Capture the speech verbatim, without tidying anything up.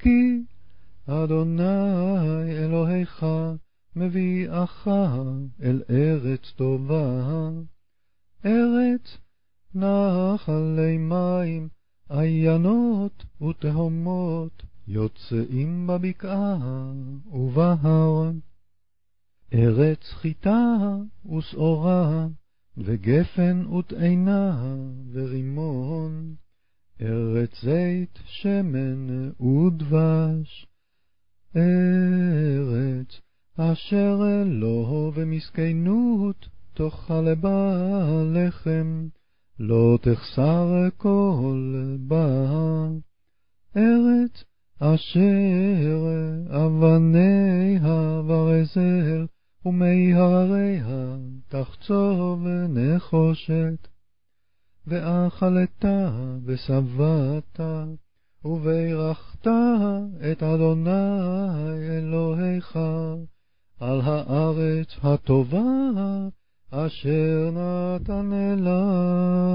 כי אדוני אלוהיך מביאך אל ארץ טובה, ארץ נחלי מים, עיינות ותהומות, יוצאים בבקעה ובהר, ארץ חיטה ושעורה, וגפן ותאנה ורימון, ארץ זית, שמן ודבש, ארץ אשר לא במסכנות תאכל בה לחם, לא תחסר כל בה, ארץ אשר אבניה ברזל, ומי הרריה תחצוב נחושת, ואכלת ושבעת, וברכת את אדוני אלוהיך על הארץ הטובה אשר נתן לך.